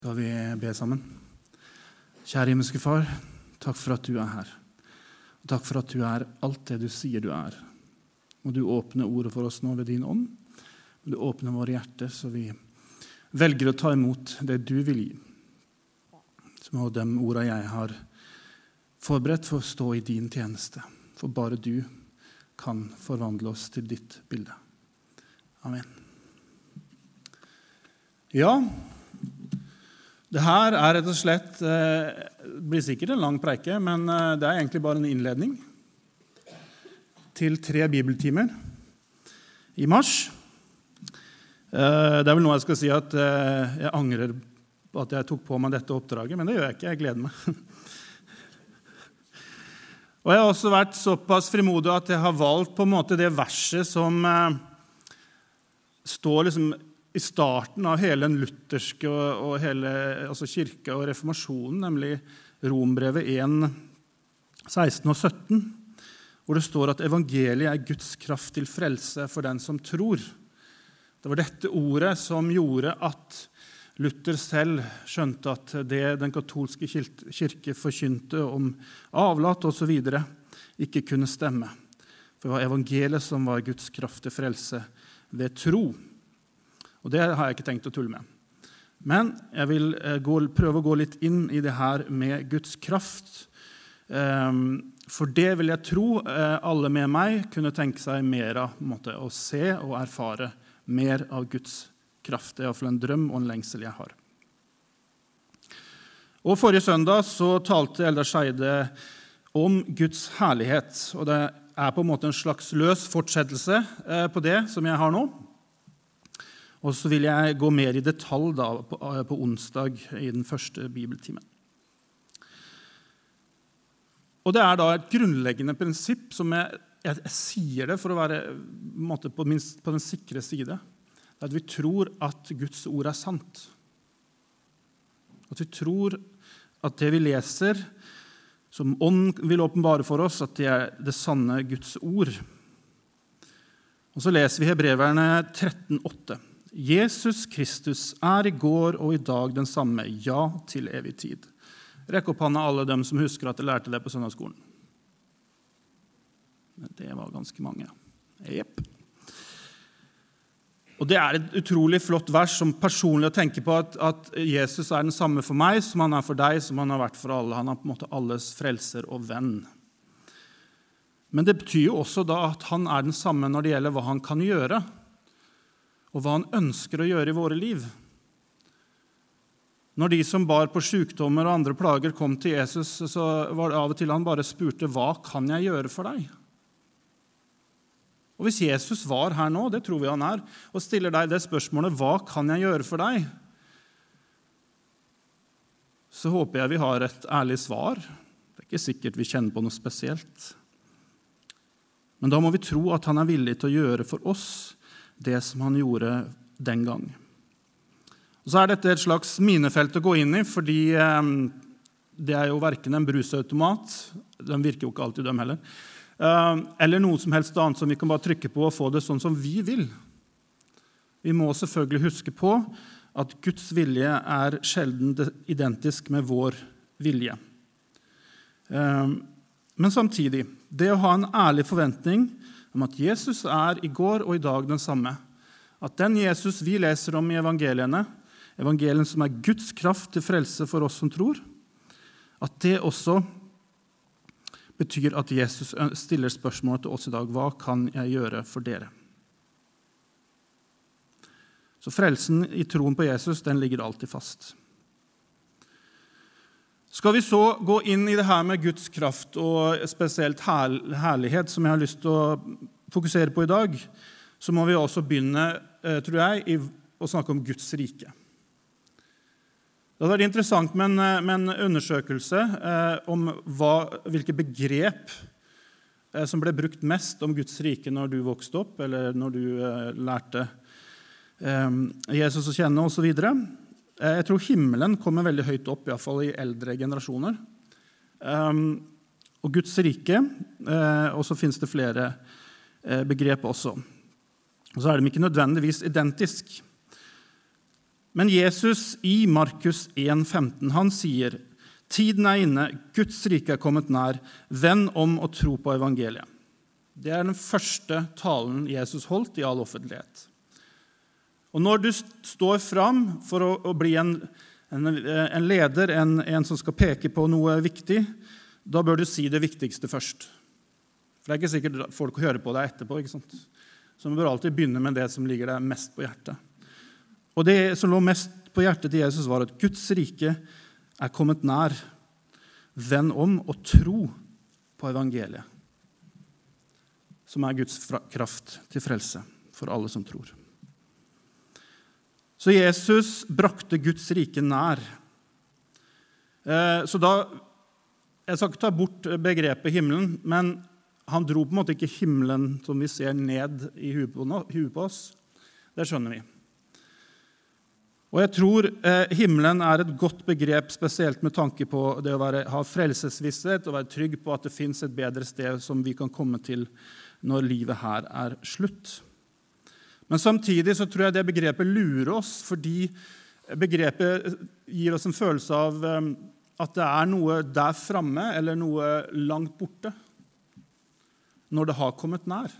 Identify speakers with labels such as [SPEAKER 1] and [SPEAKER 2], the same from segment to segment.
[SPEAKER 1] Skal vi be sammen? Kjære himmelske Far, takk for at du er her. Og takk for at du er alt det du sier du er. Og du åpner ordet for oss nå ved din ånd. Og du åpner våre hjerter, så vi velger å ta imot det du vil gi. Så må de ordene jeg har forberedt for å stå i din tjeneste. For bare du kan forvandle oss til ditt bilde. Amen. Ja, det her er rett og slett, det blir sikkert en lang preike, men det er egentlig bare en innledning til 3 bibeltimer i mars. Det er vel noe jeg skal si at jeg angrer på at jeg tok på meg dette oppdraget, men det gjør jeg ikke, jeg gleder meg. Og jeg har også vært såpass frimodig at jeg har valgt på en måte det verset som står liksom i starten av hele den lutherske og hele altså kirka og reformasjonen, nemlig Rombrevet 1, 16 og 17, hvor det står at evangeliet er Guds kraft til frelse for den som tror. Det var dette ordet som gjorde at Luther selv skjønte at det den katolske kirke forkynte om avlat og så videre ikke kunne stemme. For det var evangeliet som var Guds kraft til frelse ved tro. Og det har jeg ikke tenkt å tulle med. Men jeg vil prøve å gå litt inn i det her med Guds kraft. For det vil jeg tro alle med meg kunne tenke seg mer av, å se og erfare mer av Guds kraft. Det er i hvert fall en drøm og en lengsel jeg har. Og forrige søndag så talte Eldar Skeide om Guds herlighet. Og det er på en måte en slags løs fortsettelse på det som jeg har nå. Og så vil jeg gå mer i detalj da, på onsdag i den første bibeltimen. Og det er da et grunnleggende prinsipp som jeg sier det for å være på den sikre side. Det er at vi tror at Guds ord er sant. At vi tror at det vi leser, som ånd vil åpenbare for oss, at det er det sanne Guds ord. Og så leser vi Hebreerne 13,8. Jesus Kristus er i går og i dag den samme, ja til evig tid. Rekk opp hånda alle dem som husker at de lærte det på søndagsskolen. Det var ganske mange. Jepp. Og det er et utrolig flott vers som personlig å tenke på at Jesus er den samme for meg, som han er for deg, som han har vært for alle. Han er på en måte alles frelser og venn. Men det betyr jo også da at han er den samme når det gjelder hva han kan gjøre, og hva han ønsker å gjøre i våre liv. Når de som bar på sykdommer og andre plager kom til Jesus, så var det av og til han bare spurte, hva kan jeg gjøre for deg? Og hvis Jesus var her nå, det tror vi han er, og stiller deg det spørsmålet, hva kan jeg gjøre for deg? Så håper jeg vi har et ærlig svar. Det er ikke sikkert vi kjenner på noe spesielt. Men da må vi tro at han er villig til å gjøre for oss det som han gjorde den gang. Og så er dette et slags minefelt å gå inn i, fordi det er jo hverken en brusautomat, den virker jo ikke alltid dem heller, eller noe som helst annet som vi kan bare trykke på og få det sånn som vi vil. Vi må selvfølgelig huske på at Guds vilje er sjelden identisk med vår vilje. Men samtidig, det å ha en ærlig forventning om at Jesus er i går og i dag den samme. At den Jesus vi leser om i evangeliene, evangelien som er Guds kraft til frelse for oss som tror, at det også betyr at Jesus stiller spørsmålet til oss i dag, hva kan jeg gjøre for dere? Så frelsen i troen på Jesus, den ligger alltid fast. Skal vi så gå inn i det her med Guds kraft og spesielt herlighet, som jeg har lyst til å fokusere på i dag, så må vi også begynne, tror jeg, å snakke om Guds rike. Det hadde vært interessant med en undersøkelse om hvilke begrep som ble brukt mest om Guds rike når du vokste opp, eller når du lærte Jesus å kjenne, og så videre. Jeg tror himmelen kommer veldig høyt opp, i hvert fall i eldre generasjoner. Og Guds rike, og så finnes det flere begrep også. Og så er de ikke nødvendigvis identisk. Men Jesus i Markus 1,15, han sier, tiden inne, Guds rike kommet nær, vend om og tro på evangeliet. Det den første talen Jesus holdt i all offentlighet. Og når du står fram for å bli en leder, en som skal peke på noe viktig, da bør du si det viktigste først. For det ikke sikkert folk hører på deg etterpå, ikke sant? Så man bør alltid begynne med det som ligger deg mest på hjertet. Og det som lå mest på hjertet til Jesus var at Guds rike kommet nær. Vend om og tro på evangeliet, som Guds kraft til frelse for alle som tror. Så Jesus brakte Guds rike nær. Så da, jeg skal ikke ta bort begrepet himmelen, men han dro på en måte ikke himmelen som vi ser ned i huet på oss. Det skjønner vi. Og jeg tror himmelen et godt begrep, spesielt med tanke på det å ha frelsesvisshet og være trygg på at det finnes et bedre sted som vi kan komme til når livet her slutt. Men samtidig så tror jeg det begrepet lurer oss, fordi begrepet gir oss en følelse av at det noe der fremme eller noe langt borte når det har kommet nær.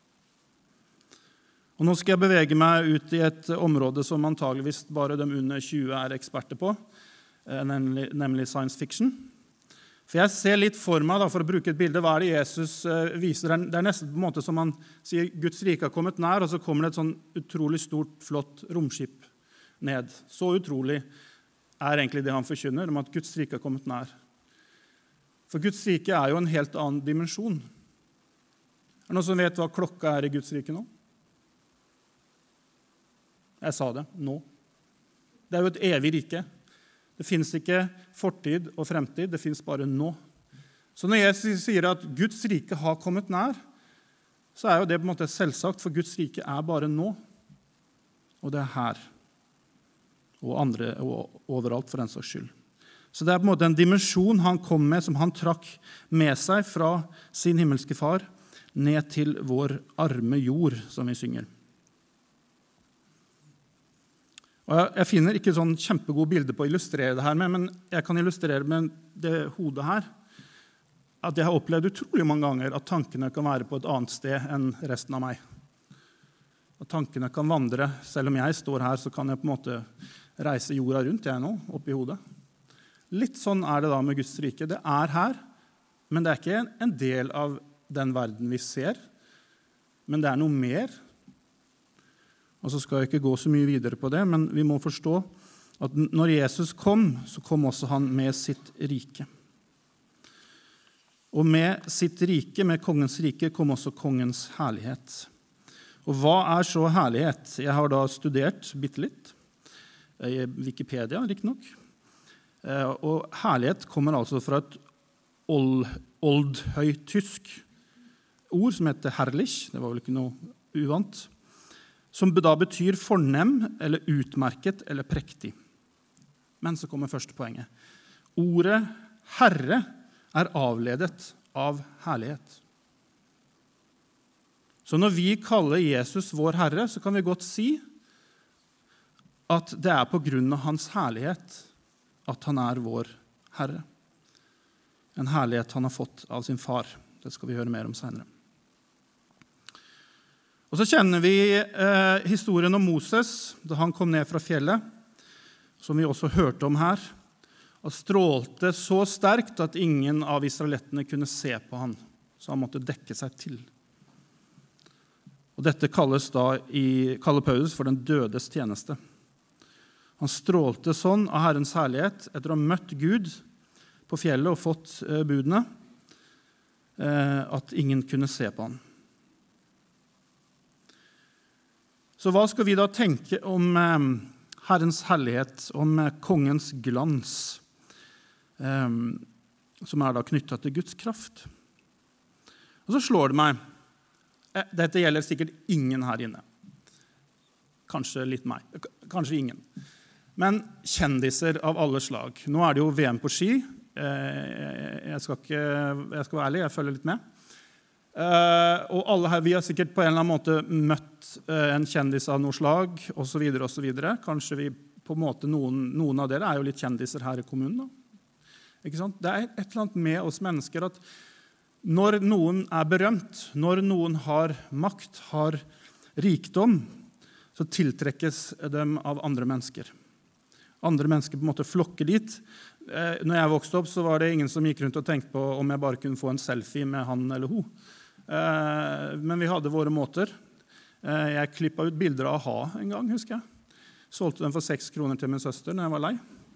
[SPEAKER 1] Og nå skal jeg bevege meg ut i et område som antageligvis bare de under 20 eksperter på, nemlig science fiction. For jeg ser litt for meg, for å bruke et bilde, hva det Jesus viser. Det nesten på en måte som han sier, Guds rike har kommet nær, og så kommer det et sånn utrolig stort, flott romskip ned. Så utrolig egentlig det han forkynner, om at Guds rike har kommet nær. For Guds rike jo en helt annen dimensjon. Det noen som vet hva klokka i Guds rike nå? Jeg sa det, nå. Det jo et evig rike. Det finnes ikke fortid og fremtid, det finnes bare nå. Så når jeg sier at Guds rike har kommet nær, så jo det på en måte selvsagt, for Guds rike bare nå. Og det her. Og andre, og overalt for en saks skyld. Så det på en måte en dimensjon han kom med, som han trakk med seg fra sin himmelske far, ned til vår arme jord, som vi synger. Og jeg finner ikke sånn kjempegod bilde på å illustrere det her med, men jeg kan illustrere med det hodet her, at jeg har opplevd utrolig mange ganger at tankene kan være på et annet sted enn resten av meg. At tankene kan vandre, selv om jeg står her, så kan jeg på en måte reise jorda rundt jeg nå, opp i hodet. Litt sånn det da med Guds rike. Det her, men det ikke en del av den verden vi ser, men det noe mer. Og så skal jeg ikke gå så mye videre på det, men vi må forstå at når Jesus kom, så kom også han med sitt rike. Og med sitt rike, med kongens rike, kom også kongens herlighet. Og hva så herlighet? Jeg har da studert bitte litt, i Wikipedia, riktignok. Og herlighet kommer altså fra et oldhøytysk ord som heter herrlich, det var vel ikke noe uvant, som da betyr fornem, eller utmerket, eller prektig. Men så kommer første poenget. Ordet herre avledet av herlighet. Så når vi kaller Jesus vår herre, så kan vi godt si at det på grunn av hans herlighet at han vår herre. En herlighet han har fått av sin far. Det skal vi høre mer om senere. Og så kjenner vi historien om Moses, da han kom ned fra fjellet, som vi også hørte om her, og strålte så sterkt at ingen av israelittene kunne se på han, så han måtte dekke seg til. Og dette kaller Paulus for den dødes tjeneste. Han strålte sånn av Herrens herlighet etter å ha møtt Gud på fjellet og fått budene, at ingen kunne se på han. Så hva skal vi da tenke om Herrens herlighet, om kongens glans, som da knyttet til Guds kraft? Og så slår det meg, dette gjelder sikkert ingen her inne. Kanskje litt meg, kanskje ingen. Men kjendiser av alle slag. Nå det jo VM på ski. Jeg skal være ærlig, jeg følger litt med. Og alle her, vi har sikkert på en eller annen måte møtt en kjendis av noe slag, og så videre, og så videre. Kanskje vi på en måte noen av dere jo litt kjendiser her i kommunen. Da. Ikke sant? Det et eller annet med oss mennesker at når noen berømt, når noen har makt, har rikdom, så tiltrekkes dem av andre mennesker. Andre mennesker på en måte flokker dit. Når jeg vokste opp, så var det ingen som gikk rundt og tenkte på om jeg bare kunne få en selfie med han eller hun. Men vi hadde våre måter. Jeg klippet ut bilder av A-ha en gang, husker jeg. Solgte den for 6 kroner til min søster når jeg var lei.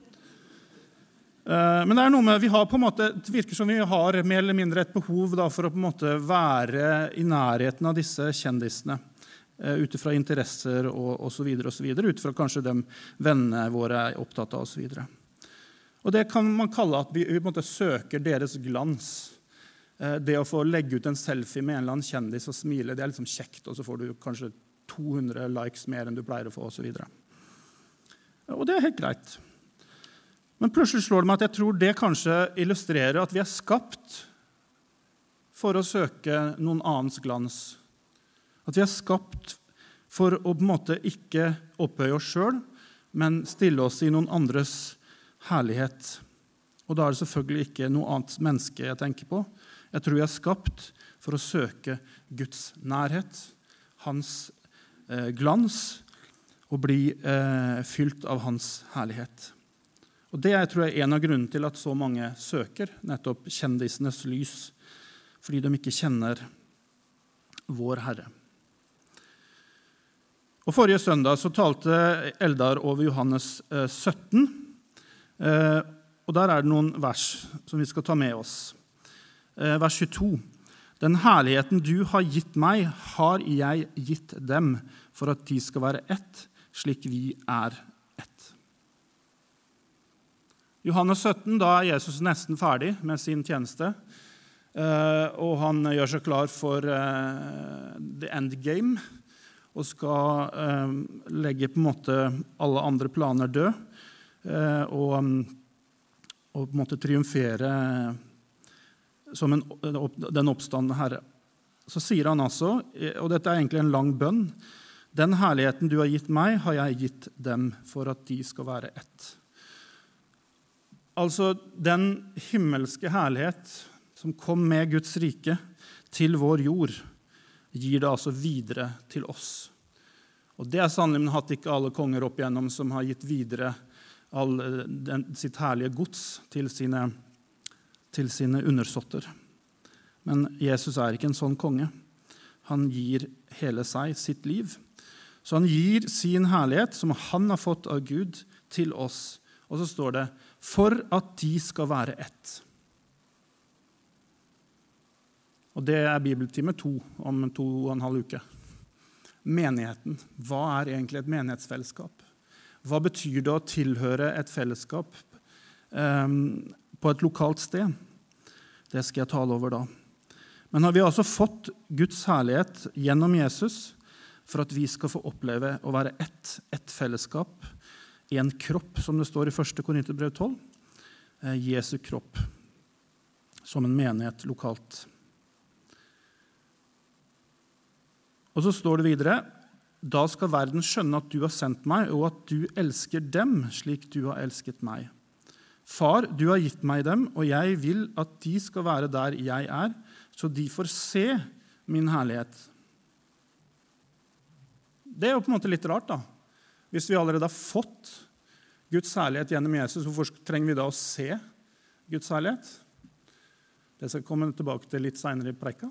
[SPEAKER 1] Men det noe med, vi har på en måte, det virker som vi har mer eller mindre et behov da, for å på en måte være i nærheten av disse kjendisene. Utifra interesser og så videre, utifra kanskje de vennene våre opptatt av og så videre. Og det kan man kalle at vi på en måte søker deres glans. Det å få legge ut en selfie med en eller annen kjendis og smile, det liksom kjekt, og så får du kanskje 200 likes mer enn du pleier å få og så videre. Og det helt greit. Men plutselig slår det meg at jeg tror det kanskje illustrerer at vi skapt for å søke noen annens glans. At vi skapt for å på en måte ikke opphøye oss selv, men stille oss i noen andres herlighet. Og da det selvfølgelig ikke noe annet menneske jeg tenker på. Jeg tror vi skapt for å søke Guds nærhet, hans glans, og bli fylt av hans herlighet. Og det tror jeg en av grunnene til at så mange søker nettopp kjendisenes lys, fordi de ikke kjenner vår Herre. Og forrige søndag så talte Eldar over Johannes 17, og der det noen vers som vi skal ta med oss. Vers 22. Den herligheten du har gitt meg, har jeg gitt dem, for at de skal være ett, slik vi ett. Johannes 17, da Jesus nesten ferdig med sin tjeneste, og han gjør seg klar for the endgame, og skal legge på en måte alle andre planer død, og på en måte triumfere som den oppstandende Herre. Så sier han altså, og dette egentlig en lang bønn, den herligheten du har gitt meg, har jeg gitt dem for at de skal være ett. Altså den himmelske herlighet som kom med Guds rike til vår jord, gir det altså videre til oss. Og det sannelig hatt ikke alle konger opp igjennom som har gitt videre sitt herlige gods til sine undersåtter. Men Jesus ikke en sånn konge. Han gir hele seg, sitt liv. Så han gir sin herlighet, som han har fått av Gud, til oss. Og så står det, for at de skal være ett. Og det bibeltime 2 om 2,5 uker. Menigheten. Hva egentlig et menighetsfellesskap? Hva betyr det å tilhøre et fellesskap på et lokalt sted? Det skal jeg tale over da. Men har vi altså fått Guds herlighet gjennom Jesus for at vi skal få oppleve å være ett fellesskap, en kropp, som det står i 1. Korinterbrev 12, Jesu kropp, som en menighet lokalt. Og så står det videre, da skal verden skjønne at du har sendt meg, og at du elsker dem slik du har elsket meg. Far, du har gitt meg dem, og jeg vil at de skal være der jeg så de får se min herlighet. Det jo på en måte litt rart da. Hvis vi allerede har fått Guds herlighet gjennom Jesus, hvorfor trenger vi da å se Guds herlighet? Det skal jeg komme tilbake til litt senere i preika.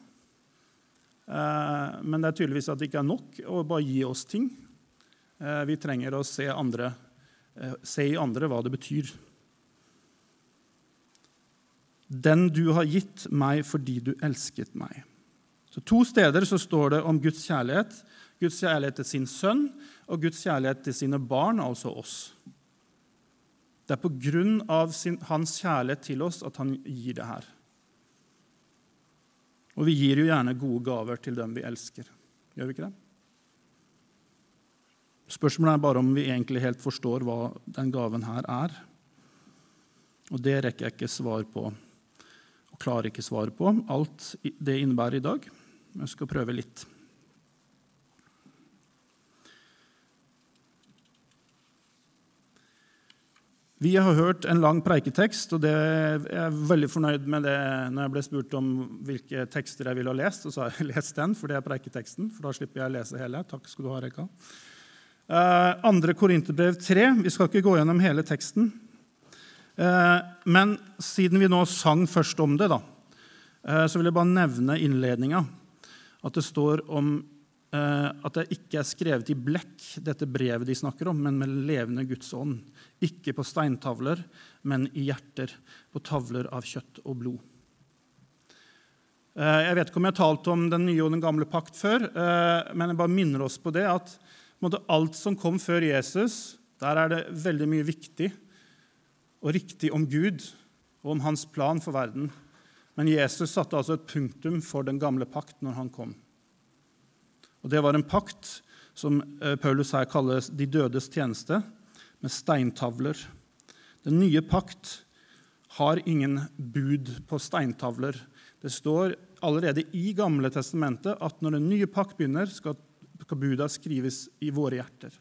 [SPEAKER 1] Men det tydeligvis at det ikke nok å bare gi oss ting. Vi trenger å se i andre hva det betyr. Den du har gitt meg fordi du elsket meg. Så 2 steder så står det om Guds kjærlighet. Guds kjærlighet til sin sønn, og Guds kjærlighet til sine barn, altså oss. Det på grunn av hans kjærlighet til oss at han gir det her. Og vi gir jo gjerne gode gaver til dem vi elsker. Gjør vi ikke det? Spørsmålet bare om vi egentlig helt forstår hva den gaven her Og det rekker jeg ikke svar på, og klarer ikke svar på. Alt det innebærer i dag. Jeg skal prøve litt. Vi har hørt en lang preiketekst, og jeg er veldig fornøyd med det når jeg ble spurt om hvilke tekster jeg ville ha lest, og så har jeg lest den, for det er preiketeksten, for da slipper jeg å lese hele. Takk skal du ha, Reka. 2. Korinterbrev 3, vi skal ikke gå gjennom hele teksten, men siden vi nå sang først om det, så vil jeg bare nevne innledningen, at det står om at det ikke er skrevet i blekk, dette brevet de snakker om, men med levende Guds ånd. Ikke på steintavler, men i hjerter, på tavler av kjøtt og blod. Jeg vet ikke om jeg har talt om den nye og den gamle pakt før, men jeg bare minner oss på det at alt som kom før Jesus, der er det veldig mye viktig og riktig om Gud og om hans plan for verden. Men Jesus satte altså et punktum for den gamle pakt når han kom. Og det var en pakt som Paulus her kaller de dødes tjeneste, med steintavler. Den nye pakt har ingen bud på steintavler. Det står allerede i Gamle testamentet at når den nye pakt begynner, skal buda skrives i våre hjerter.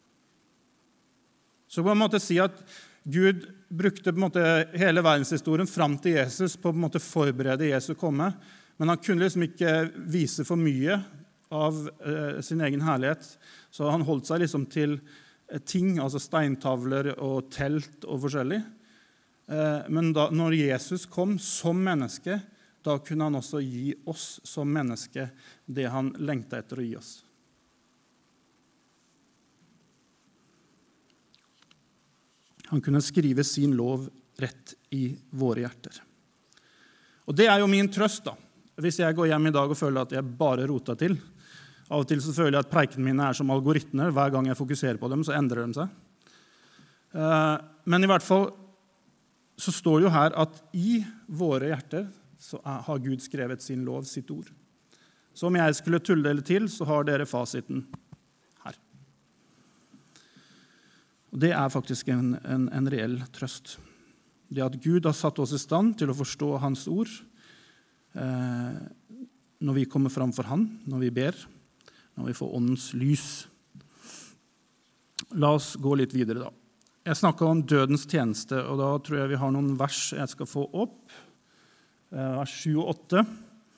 [SPEAKER 1] Så på en måte si at Gud brukte på en måte hele verdenshistorien fram til Jesus på en måte forberede Jesu komme, men han kunne liksom ikke vise for mye av sin egen herlighet, så han holdt seg liksom til ting, altså steintavler og telt og forskjellig. Men når Jesus kom som menneske, da kunne han også gi oss som menneske det han lengtet etter å gi oss. Han kunne skrive sin lov rett i våre hjerter. Og det er jo min trøst, hvis jeg går hjem i dag og føler at jeg bare roter til. Av og til så føler jeg at preikene mine er som algoritmer. Hver gang jeg fokuserer på dem, så endrer de seg. Men i hvert fall så står det jo her at i våre hjerter så har Gud skrevet sin lov, sitt ord. Så om jeg skulle tulle det til, så har dere fasiten her. Og det er faktisk en reell trøst. Det at Gud har satt oss i stand til å forstå hans ord når vi kommer fram for han, når vi ber, når vi får åndens lys. La oss gå litt videre da. Jeg snakket om dødens tjeneste, og da tror jeg vi har noen vers jeg skal få opp. Vers 7 og 8.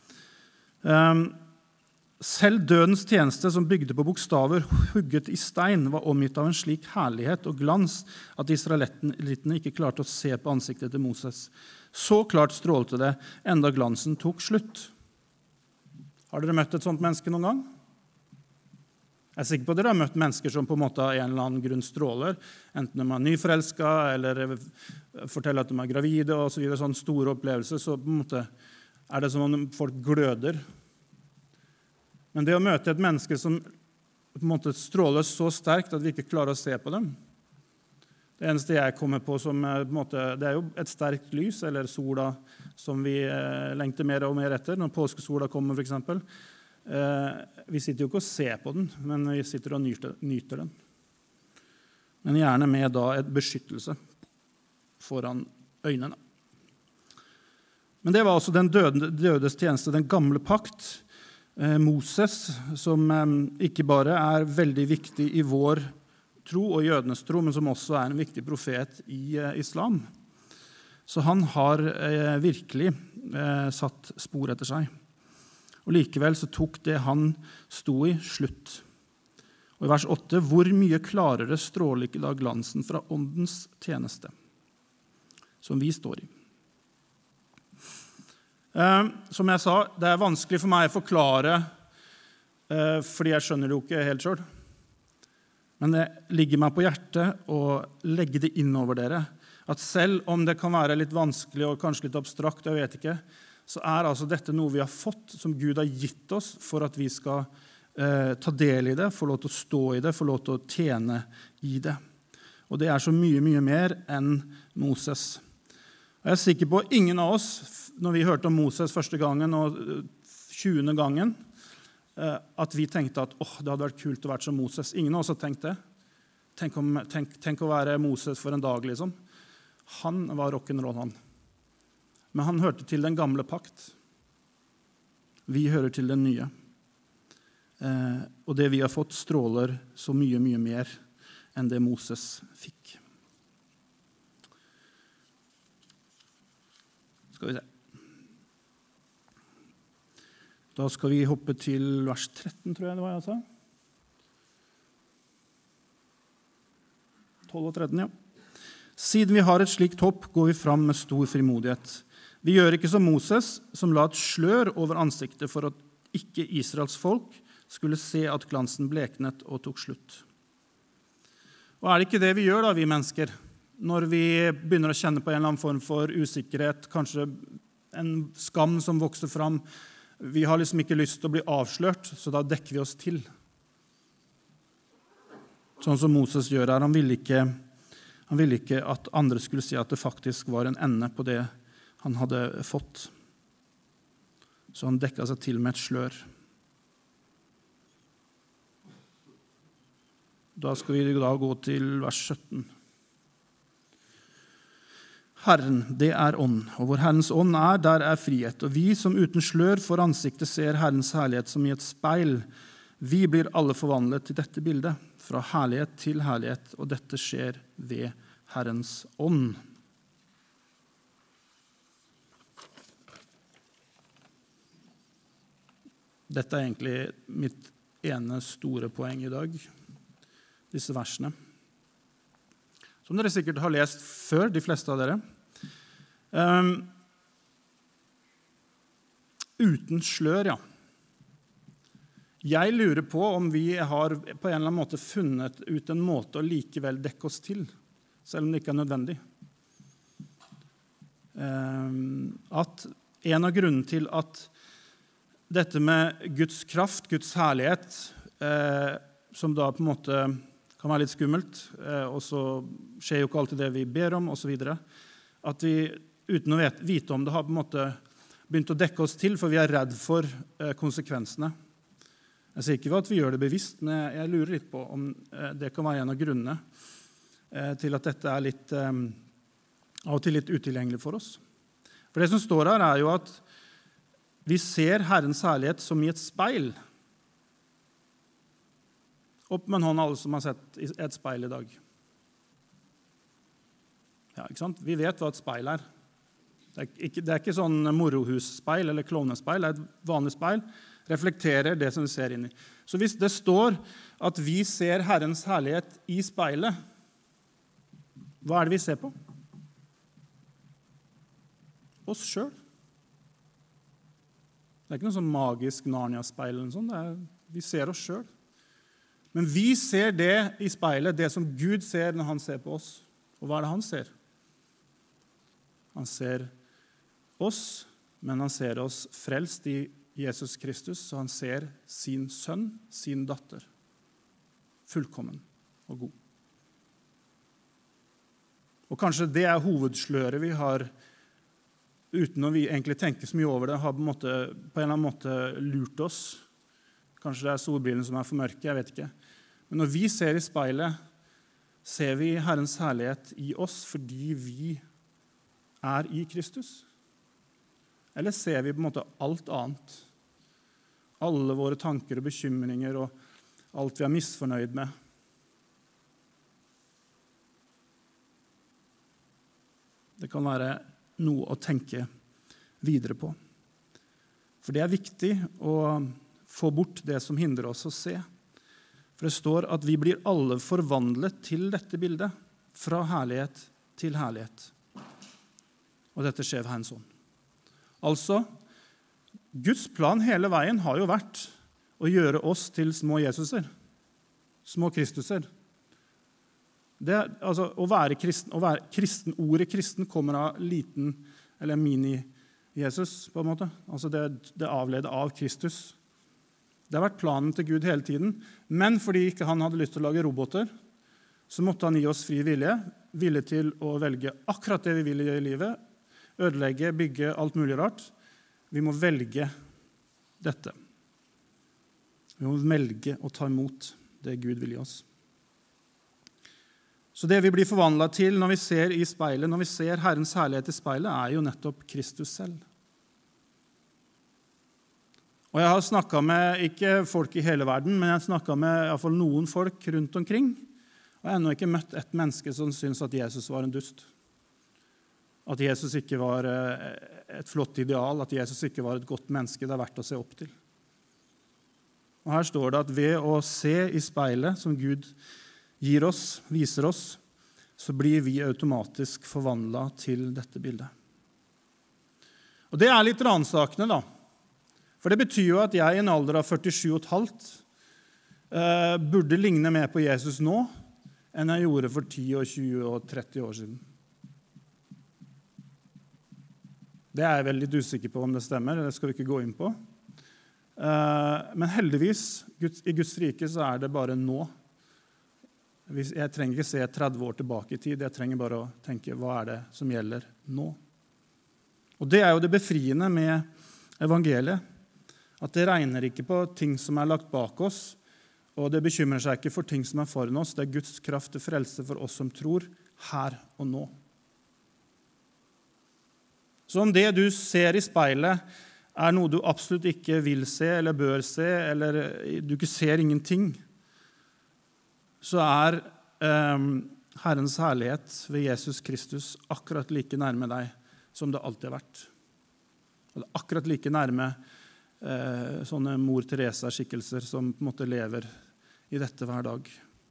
[SPEAKER 1] Selv dødens tjeneste som bygde på bokstaver hugget i stein var omgitt av en slik herlighet og glans at israelittene ikke klarte å se på ansiktet til Moses. Så klart strålte det, enda glansen tok slutt. Har dere møtt et sånt menneske noen gang? Jeg er sikker på at dere har møtt mennesker som på en måte av en eller annen grunn stråler, enten de er nyforelsket, eller forteller at de er gravide, og så videre, sånn store opplevelser, så på en måte er det som om folk gløder. Men det å møte et menneske som på en måte stråler så sterkt at vi ikke klarer å se på dem, det eneste jeg kommer på som på en måte, det er jo et sterkt lys, eller sola som vi lengter mer og mer etter, når påskesola kommer for eksempel. Vi sitter jo ikke og ser på den, men vi sitter og nyter den. Men gjerne med da et beskyttelse foran øynene. Men det var altså den dødes tjeneste, den gamle pakt. Moses, som ikke bare er veldig viktig i vår tro og jødenes tro, men som også er en viktig profet i islam. Så han har virkelig satt spor etter seg. Og likevel så tok det han sto i slutt. Og i vers 8, hvor mye klarere stråler ikke da glansen fra åndens tjeneste, som vi står i. Som jeg sa, det er vanskelig for meg å forklare, fordi jeg skjønner det jo ikke helt selv. Men det ligger meg på hjertet å legge det inn over dere, at selv om det kan være litt vanskelig og kanskje litt abstrakt, jeg vet ikke, så er altså dette noe vi har fått, som Gud har gitt oss for at vi skal ta del i det, få lov til å stå i det, få lov til å tjene i det. Og det er så mye, mye mer enn Moses. Og jeg er sikker på ingen av oss, når vi hørte om Moses første gangen og 20. gangen, at vi tenkte at det hadde vært kult å være som Moses. Ingen av oss har tenkt det. Tenk å være Moses for en dag, liksom. Han var rock'n'roll, han. Men han hørte til den gamle pakt. Vi hører til den nye. Og det vi har fått stråler så mye, mye mer enn det Moses fikk. Skal vi se. Da skal vi hoppe til vers 13, tror jeg det var jeg sa. 12 og 13, ja. Siden vi har et slikt håp, går vi fram med stor frimodighet. Vi gjør ikke som Moses, som la et slør over ansiktet for at ikke Israels folk skulle se at glansen bleknet og tok slutt. Og er det ikke det vi gjør da, vi mennesker? Når vi begynner å kjenne på en eller annen form for usikkerhet, kanskje en skam som vokser fram, vi har liksom ikke lyst til å bli avslørt, så da dekker vi oss til. Sånn som Moses gjør her, han ville ikke at andre skulle si at det faktisk var en ende på det han hadde fått. Så han dekket seg til med et slør. Da skal vi da gå til vers 17. Herren, det er ånd, og hvor Herrens ånd er, der er frihet. Og vi som uten slør for ansiktet ser Herrens herlighet som i et speil, vi blir alle forvandlet til dette bildet, fra herlighet til herlighet, og dette skjer ved Herrens ånd. Dette er egentlig mitt ene store poeng i dag, disse versene. Som dere sikkert har lest før, de fleste av dere. Uten slør, ja. Jeg lurer på om vi har på en eller annen måte funnet ut en måte å likevel dekke oss til, selv om det ikke er nødvendig. At en av grunnene til at dette med Guds kraft, Guds herlighet, som da på en måte kan være litt skummelt, og så skjer jo ikke alltid det vi ber om, og så videre, at vi uten å vite om det har på en måte begynt å dekke oss til, for vi er redd for konsekvensene. Jeg sier ikke at vi gjør det bevisst, men jeg lurer litt på om det kan være en av grunnene til at dette er litt, av og til litt utilgjengelig for oss. For det som står her er jo at vi ser Herrens herlighet som i et speil. Opp med en hånd alle som har sett et speil i dag. Ja, ikke sant? Vi vet hva et speil er. Det er ikke sånn morohusspeil eller klovnespeil, det er et vanlig speil. Reflekterer det som vi ser inn i. Så hvis det står at vi ser Herrens herlighet i speilet, hva er det vi ser på? Oss selv. Det er ikke noe sånn magisk Narnia-speil eller noe sånt. Vi ser oss selv. Men vi ser det i speilet, det som Gud ser når han ser på oss. Og hva er det han ser? Han ser oss, men han ser oss frelst i Jesus Kristus, så han ser sin sønn, sin datter, fullkommen og god. Og kanskje det er hovedsløret vi har, uten å vi egentlig tenker så mye over det, har på en eller annen måte lurt oss. Kanskje det er solbrillene som er for mørke, jeg vet ikke. Men når vi ser i speilet, ser vi Herrens herlighet i oss fordi vi er i Kristus. Eller ser vi på en måte alt annet? Alle våre tanker og bekymringer og alt vi er misfornøyd med. Det kan være noe å tenke videre på. For det er viktig å få bort det som hindrer oss å se. For det står at vi blir alle forvandlet til dette bildet, fra herlighet til herlighet. Og dette skjer ved Herrens ånd. Altså, Guds plan hele veien har jo vært å gjøre oss til små Jesuser, små Kristuser. Altså, å være kristen, ordet kristen kommer av liten, eller mini-Jesus, på en måte. Altså det avleder av Kristus. Det har vært planen til Gud hele tiden, men fordi ikke han hadde lyst til å lage roboter, så måtte han gi oss fri vilje til å velge akkurat det vi vil i livet, ødelegge, bygge, alt mulig rart. Vi må velge dette. Vi må velge å ta imot det Gud vil gi oss. Så det vi blir forvandlet til når vi ser i speilet, når vi ser Herrens herlighet i speilet, er jo nettopp Kristus selv. Og jeg har snakket med, ikke folk i hele verden, men jeg har snakket med i hvert fall noen folk rundt omkring, og jeg har ennå ikke møtt et menneske som synes at Jesus var en dust. At Jesus ikke var et flott ideal, at Jesus ikke var et godt menneske det er verdt å se opp til. Og her står det at ved å se i speilet som Gud gir oss, viser oss, så blir vi automatisk forvandlet til dette bildet. Og det litt ransakende da. For det betyr jo at jeg i en alder av 47,5 burde ligne mer på Jesus nå enn jeg gjorde for 10 og 20 og 30 år siden. Det jeg vel litt usikker på om det stemmer, det skal vi ikke gå inn på. Men heldigvis, i Guds rike så det bare nå. Jeg trenger ikke se 30 år tilbake i tid, jeg trenger bare å tenke hva det som gjelder nå. Og det jo det befriende med evangeliet, at det regner ikke på ting som lagt bak oss, og det bekymrer seg ikke for ting som foran oss, det Guds kraft til frelse for oss som tror, her og nå. Så om det du ser i speilet noe du absolutt ikke vil se eller bør se, eller du ikke ser ingenting, så Herrens herlighet ved Jesus Kristus akkurat like nærme deg som det alltid har vært. Og det akkurat like nærme sånne Mor Teresa-skikkelser som på en måte lever i dette hver dag.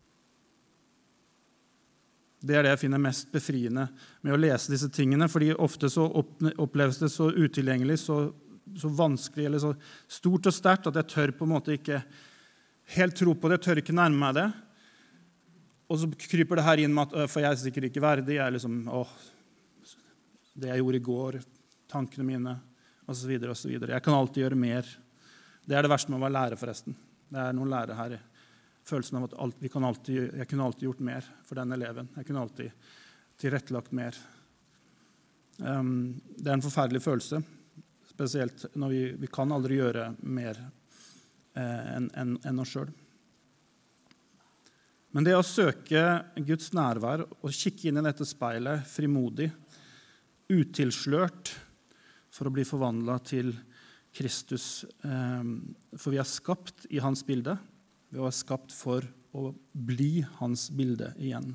[SPEAKER 1] Det det jeg finner mest befriende med å lese disse tingene, fordi ofte så oppleves det så utilgjengelig, så vanskelig eller så stort og sterkt at jeg tør på en måte ikke helt tro på det, jeg tør ikke nærme meg det. Og så kryper det her inn med at for jeg sikkert ikke verdig, jeg liksom, det jeg gjorde i går, tankene mine, og så videre, og så videre. Jeg kan alltid gjøre mer. Det det verste med å være lærer forresten. Det noen lærer her. Følelsen av at jeg kunne alltid gjort mer for den eleven. Jeg kunne alltid tilrettelagt mer. Det en forferdelig følelse, spesielt når vi kan aldri gjøre mer enn oss selv. Men det å søke Guds nærvær og kikke inn i dette speilet frimodig, utilslørt for å bli forvandlet til Kristus, for vi skapt i hans bilde, vi var skapt for å bli hans bilde igjen.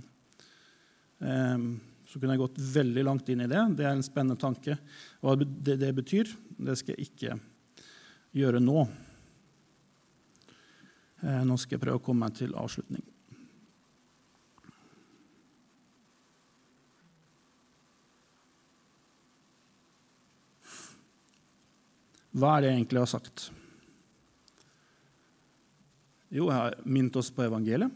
[SPEAKER 1] Så kunne jeg gått veldig langt inn i det. Det en spennende tanke. Hva det betyr, det skal jeg ikke gjøre nå. Nå skal jeg prøve å komme til avslutning. Hva det egentlig jeg har sagt? Jo, jeg har minnet oss på evangeliet.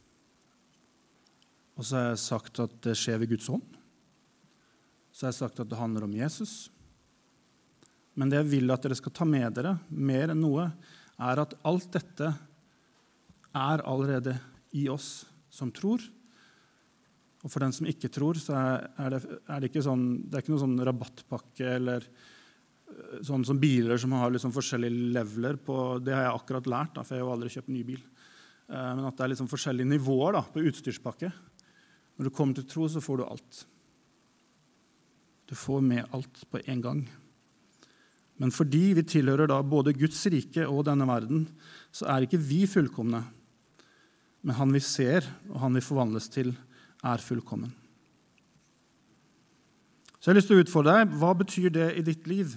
[SPEAKER 1] Og så har jeg sagt at det skjer ved Guds hånd. Så har jeg sagt at det handler om Jesus. Men det jeg vil at dere skal ta med dere, mer enn noe, at alt dette allerede i oss som tror. Og for den som ikke tror, så det ikke sånn, det ikke noe sånn rabattpakke eller sånn som biler som har liksom forskjellige leveler på, det har jeg akkurat lært, for jeg har jo aldri kjøpt ny bil. Men at det liksom forskjellige nivåer på utstyrspakke. Når du kommer til tro, så får du alt. Du får med alt på en gang. Men fordi vi tilhører da både Guds rike og denne verden, så ikke vi fullkomne. Men han vi ser, og han vi forvandles til, fullkommen. Så jeg har lyst til å utfordre deg, hva betyr det i ditt liv?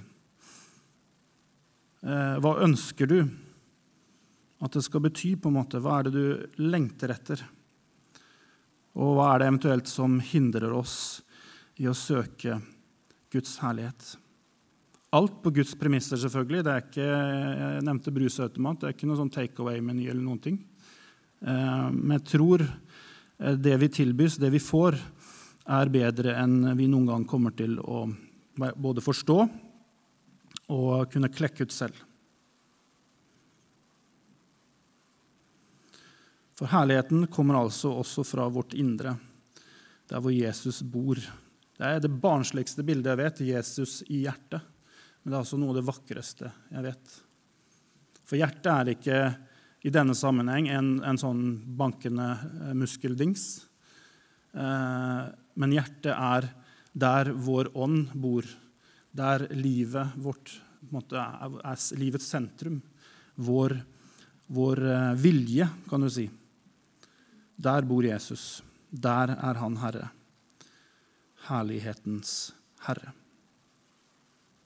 [SPEAKER 1] Hva ønsker du at det skal bety på en måte? Hva det du lengter etter? Og hva det eventuelt som hindrer oss i å søke Guds herlighet? Alt på Guds premisser selvfølgelig. Det ikke, jeg nevnte brusautomat, det ikke noe sånn take-away-meny eller noen ting. Men jeg tror det vi tilbys, det vi får, bedre enn vi noen gang kommer til å både forstå og kunne klekke ut selv. For herligheten kommer altså også fra vårt indre, der hvor Jesus bor. Det det barnsligste bildet jeg vet, Jesus i hjertet. Men det også noe av det vakreste jeg vet. For hjertet ikke i denne sammenheng en sånn bankende muskeldings. Men hjertet der vår ånd bor, der livet vårt på en måte livets sentrum, vår vilje, kan du si. Der bor Jesus. Der han Herre. Herlighetens Herre.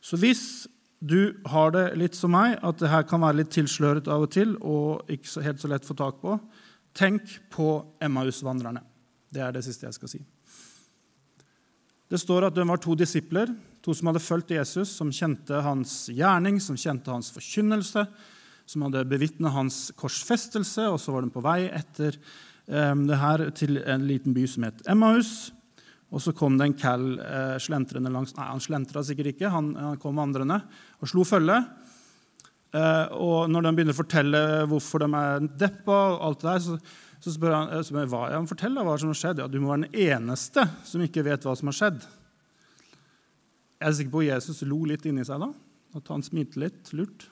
[SPEAKER 1] Så hvis du har det litt som meg, at det her kan være litt tilsløret av og til, og ikke helt så lett å få tak på, tenk på Emmaus-vandrerne. Det er det siste jeg skal si. Det står at det var 2 disipler, 2 som hadde fulgt Jesus, som kjente hans gjerning, som kjente hans forkynnelse, som hadde bevitnet hans korsfestelse, og så var de på vei etter det her til en liten by som het Emmaus. Og så kom det en kall slentrende langs. Nei, han slentret sikkert ikke. Han kom vandrende og slo følge. Og når de begynner å fortelle hvorfor de er deppa og alt det der, så spør han hva han forteller, hva som har skjedd. Ja, du må være den eneste som ikke vet hva som har skjedd. Jeg er sikker på at Jesus lo litt inni seg da, at han smilte litt, lurt.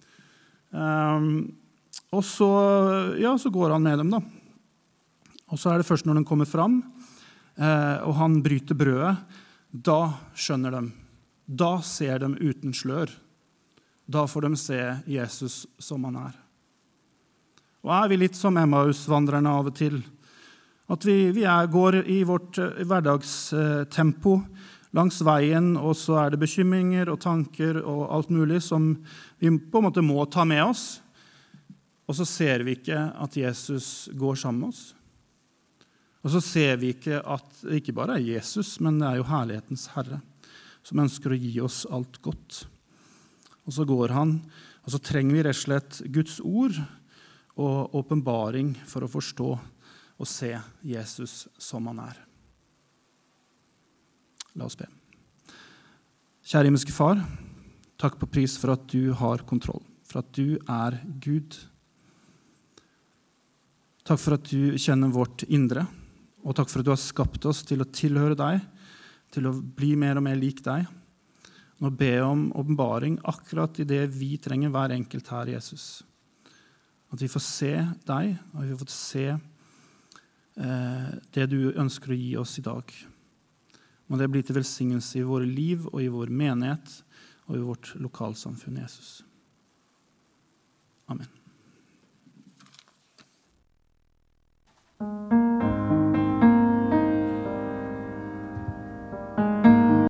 [SPEAKER 1] Og så går han med dem da. Og så er det først når de kommer fram, og han bryter brødet, da skjønner de. Da ser de uten slør. Da får de se Jesus som han er. Og er vi litt som Emmaus-vandrerne av og til? At vi går i vårt hverdagstempo langs veien, og så er det bekymringer og tanker og alt mulig som vi på en måte må ta med oss. Og så ser vi ikke at Jesus går sammen med oss. Og så ser vi ikke at det ikke bare er Jesus, men det er jo herlighetens Herre som ønsker å gi oss alt godt. Og så går han, og så trenger vi rett og slett Guds ord og åpenbaring for å forstå og se Jesus som han er. La oss be. Kjære himmelske Far, takk på pris for at du har kontroll, for at du er Gud. Takk for at du kjenner vårt indre, og takk for at du har skapt oss til å tilhøre deg, til å bli mer og mer lik deg. Nå ber jeg om åpenbaring akkurat i det vi trenger hver enkelt her, Jesus. At vi får se deg, og vi får se det du ønsker å gi oss i dag. Må det bli til velsignelse i våre liv og i vår menighet og i vårt lokalsamfunn, Jesus. Amen.